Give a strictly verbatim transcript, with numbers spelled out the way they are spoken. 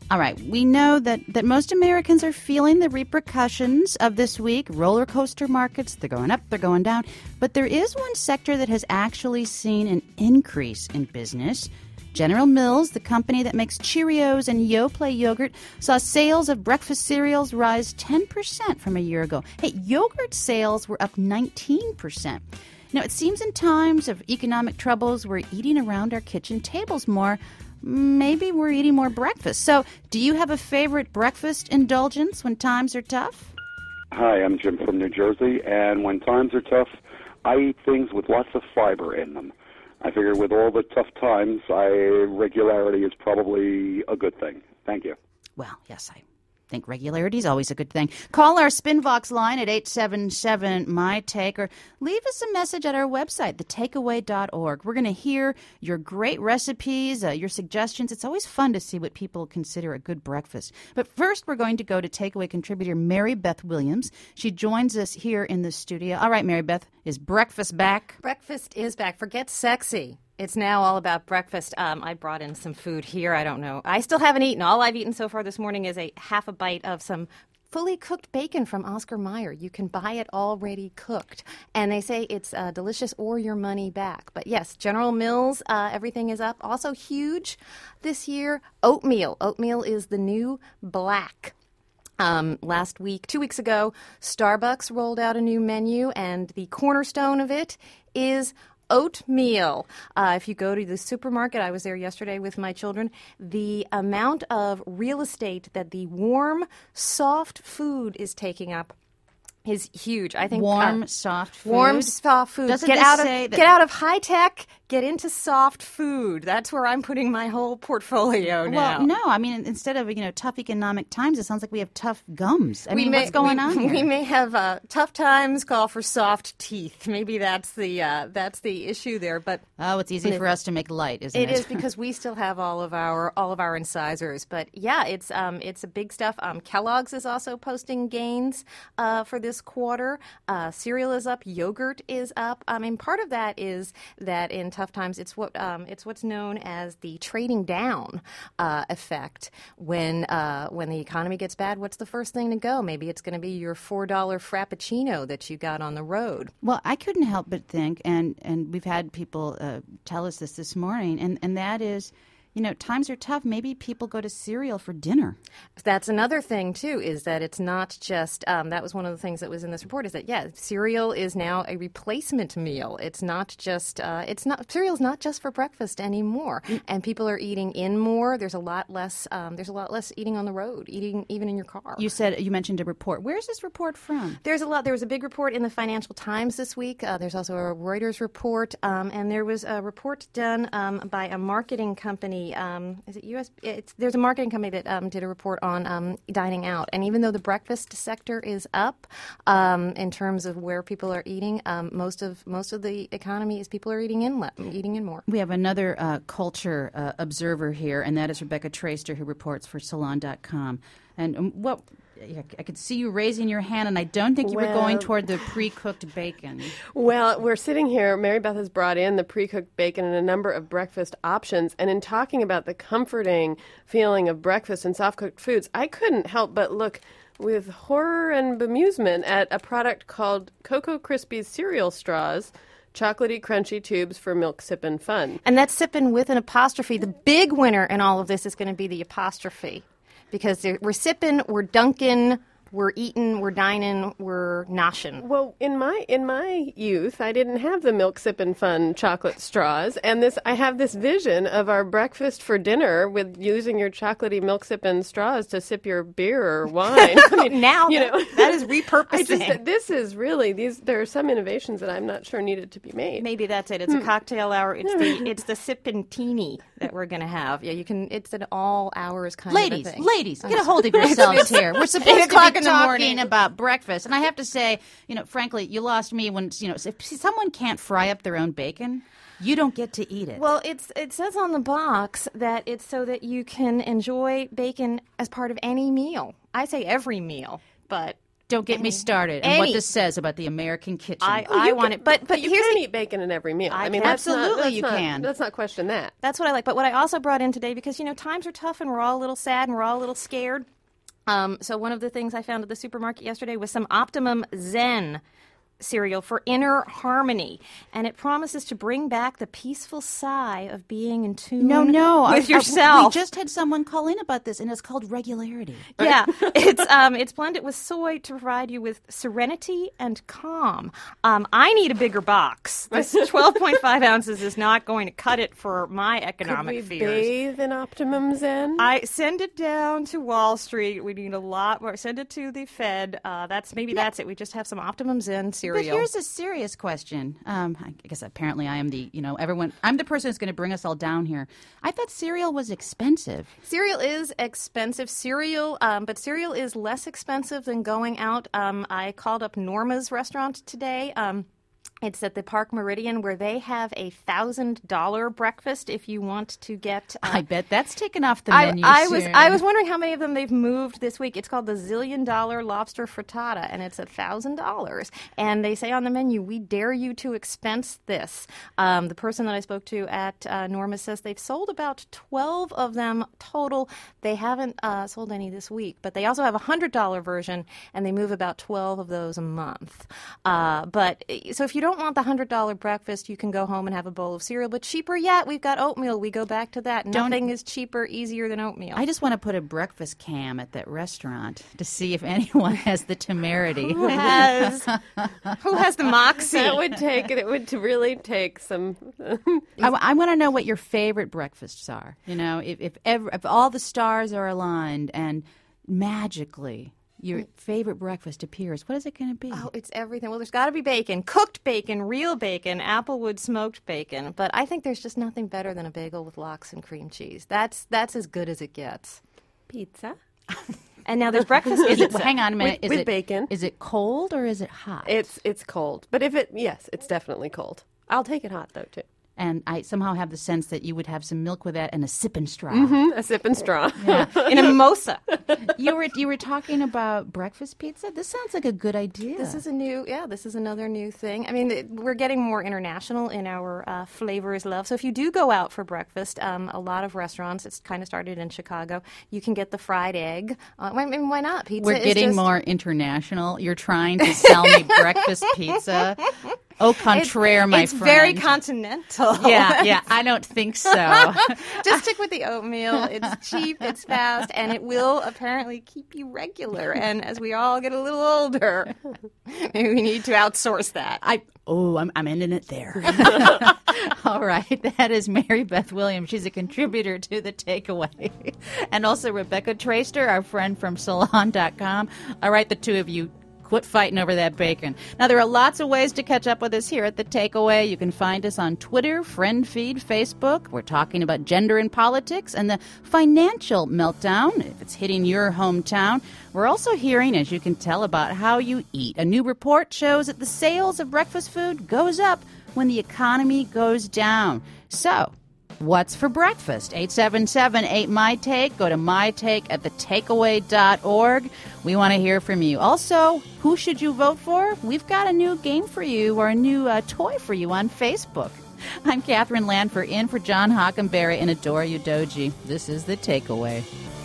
All right, we know that, that most Americans are feeling the repercussions of this week. Roller coaster markets, they're going up, they're going down. But there is one sector that has actually seen an increase in business. General Mills, the company that makes Cheerios and Yoplait yogurt, saw sales of breakfast cereals rise ten percent from a year ago. Hey, yogurt sales were up nineteen percent. Now, it seems in times of economic troubles, we're eating around our kitchen tables more. Maybe we're eating more breakfast. So, do you have a favorite breakfast indulgence when times are tough? Hi, I'm Jim from New Jersey, and when times are tough, I eat things with lots of fiber in them. I figure with all the tough times, I, regularity is probably a good thing. Thank you. Well, yes, I think regularity is always a good thing. Call our Spinvox line at eight seven seven, M Y take or leave us a message at our website, the takeaway dot org. We're going to hear your great recipes, uh, your suggestions. It's always fun to see what people consider a good breakfast. But first, we're going to go to Takeaway contributor Mary Beth Williams. She joins us here in the studio. All right, Mary Beth, is breakfast back? Breakfast is back. Forget sexy. It's now all about breakfast. Um, I brought in some food here. I don't know. I still haven't eaten. All I've eaten so far this morning is a half a bite of some fully cooked bacon from Oscar Mayer. You can buy it already cooked. And they say it's uh, delicious or your money back. But yes, General Mills, uh, everything is up. Also huge this year, oatmeal. Oatmeal is the new black. Um, last week, two weeks ago, Starbucks rolled out a new menu, and the cornerstone of it is oatmeal. Uh, if you go to the supermarket, I was there yesterday with my children, the amount of real estate that the warm, soft food is taking up is huge. I think warm, uh, soft food. Warm, soft food. Doesn't get this out of say that- get out of high tech. Get into soft food. That's where I'm putting my whole portfolio now. Well, no. I mean, instead of, you know, tough economic times, it sounds like we have tough gums. I we mean, may, what's going we, on here? We may have uh, tough times call for soft teeth. Maybe that's the uh, that's the issue there. But oh, it's easy for us to make light, isn't it? It is because we still have all of our all of our incisors. But yeah, it's um it's a big stuff. Um, Kellogg's is also posting gains uh, for this quarter. Uh, cereal is up. Yogurt is up. I mean, part of that is that in tough times, it's what Um, it's what's known as the trading down uh, effect. When uh, when the economy gets bad, what's the first thing to go? Maybe it's going to be your four dollar Frappuccino that you got on the road. Well, I couldn't help but think, and, and we've had people uh, tell us this this morning, and, and that is, you know, times are tough. Maybe people go to cereal for dinner. That's another thing, too, is that it's not just, um, that was one of the things that was in this report, is that, yeah, cereal is now a replacement meal. It's not just, uh, it's not, cereal's not just for breakfast anymore. Mm. And people are eating in more. There's a lot less, um, there's a lot less eating on the road, eating even in your car. You said, you mentioned a report. Where's this report from? There's a lot, there was a big report in the Financial Times this week. Uh, there's also a Reuters report, um, and there was a report done um, by a marketing company. Um, is it U S? It's, there's a marketing company that um, did a report on um, dining out. And even though the breakfast sector is up um, in terms of where people are eating, um, most of most of the economy is people are eating in le- eating in more. We have another uh, culture uh, observer here, and that is Rebecca Traister, who reports for Salon dot com. And um, what... I could see you raising your hand, and I don't think you well, were going toward the pre-cooked bacon. Well, we're sitting here. Mary Beth has brought in the pre-cooked bacon and a number of breakfast options. And in talking about the comforting feeling of breakfast and soft-cooked foods, I couldn't help but look with horror and bemusement at a product called Cocoa Krispies cereal straws. Chocolatey, crunchy tubes for milk sippin' fun. And that's sippin' with an apostrophe. The big winner in all of this is going to be the apostrophe. Because we're sipping, we're dunking, we're eating, we're dining, we're noshing. Well, in my in my youth, I didn't have the milk sippin' fun chocolate straws, and this I have this vision of our breakfast for dinner with using your chocolatey milk sippin' straws to sip your beer or wine. I mean, now you know that is repurposing. I just, this is really these. There are some innovations that I'm not sure needed to be made. Maybe that's it. It's a cocktail hour. It's the it's the sippin' that we're going to have. Yeah, you can. It's an all hours kind ladies, of a thing. Ladies, get a hold of yourselves here. We're supposed to be in the talking morning. about breakfast, and I have to say, you know, frankly, you lost me when you know if someone can't fry up their own bacon, you don't get to eat it. Well, it's it says on the box that it's so that you can enjoy bacon as part of any meal. I say every meal, but Don't get any, me started on any. what this says about the American kitchen. I, Well, I you want can- it, but but you here's can the- eat bacon in every meal. I I mean, can. that's not- Absolutely that's you not- can. Let's not question that. That's what I like. But what I also brought in today, because, you know, times are tough and we're all a little sad and we're all a little scared. Um, so one of the things I found at the supermarket yesterday was some Optimum Zen cereal for inner harmony, and it promises to bring back the peaceful sigh of being in tune no, no. with I- I- yourself. we just had someone call in about this, and it's called regularity. Yeah, it's um, it's blended with soy to provide you with serenity and calm. Um, I need a bigger box. This twelve point five ounces is not going to cut it for my Could economic we fears. bathe in Optimum Zen? I send it down to Wall Street. We need a lot more. Send it to the Fed. Uh, that's maybe that's it. We just have some Optimum Zen cereal. But here's a serious question. Um, I guess apparently I am the, you know, everyone, I'm the person who's going to bring us all down here. I thought cereal was expensive. Cereal is expensive. Cereal, um, but cereal is less expensive than going out. Um, I called up Norma's restaurant today. Um, It's at the Park Meridian, where they have a thousand dollar breakfast. If you want to get, uh, I bet that's taken off the I, menu I was soon. I was wondering how many of them they've moved this week. It's called the Zillion Dollar Lobster Frittata, and it's a thousand dollars. And they say on the menu, "We dare you to expense this." Um, the person that I spoke to at uh, Norma says they've sold about twelve of them total. They haven't uh, sold any this week, but they also have a hundred dollar version, and they move about twelve of those a month. Uh, but so if you don't want the one hundred dollar breakfast, you can go home and have a bowl of cereal. But cheaper yet, we've got oatmeal. We go back to that. Don't- Nothing is cheaper, easier than oatmeal. I just want to put a breakfast cam at that restaurant to see if anyone has the temerity. Who has who has the moxie? That would take it. It would really take some. I, want to know what your favorite breakfasts are. You know, if if, ever, if all the stars are aligned and magically your favorite breakfast appears, what is it going to be? Oh, it's everything. Well, there's got to be bacon, cooked bacon, real bacon, Applewood smoked bacon. But I think there's just nothing better than a bagel with lox and cream cheese. That's that's as good as it gets. Pizza. And now there's breakfast Is it? pizza. Hang on a minute. With- is with it bacon. Is it cold or is it hot? It's it's cold, but if it yes, it's definitely cold. I'll take it hot though too. And I somehow have the sense that you would have some milk with that and a sip and straw. A sip and straw. in a mimosa. You were you were talking about breakfast pizza. This sounds like a good idea. This is a new, yeah, this is another new thing. I mean, it, we're getting more international in our uh, flavor is love. So if you do go out for breakfast, um, a lot of restaurants, it's kind of started in Chicago, you can get the fried egg. Uh, I mean, why not? Pizza We're is getting just, more international. You're trying to sell me breakfast pizza. Au contraire, my it's friend. very continental. Yeah, yeah. I don't think so. Just stick with the oatmeal. It's cheap, it's fast, and it will apparently keep you regular. And as we all get a little older, maybe we need to outsource that. I oh, I'm I'm ending it there. All right, that is Mary Beth Williams. She's a contributor to The Takeaway, and also Rebecca Traister, our friend from Salon dot com. All right, the two of you. Quit fighting over that bacon. Now, there are lots of ways to catch up with us here at The Takeaway. You can find us on Twitter, Friend Feed, Facebook. We're talking about gender and politics and the financial meltdown, if it's hitting your hometown. We're also hearing, as you can tell, about how you eat. A new report shows that the sales of breakfast food goes up when the economy goes down. So, what's for breakfast? eight seven seven eight my take. Go to mytake at the takeaway dot org. We want to hear from you. Also, who should you vote for? We've got a new game for you or a new uh, toy for you on Facebook. I'm Catherine Lanford in for John Hockenberry and Adora Udoji. This is The Takeaway.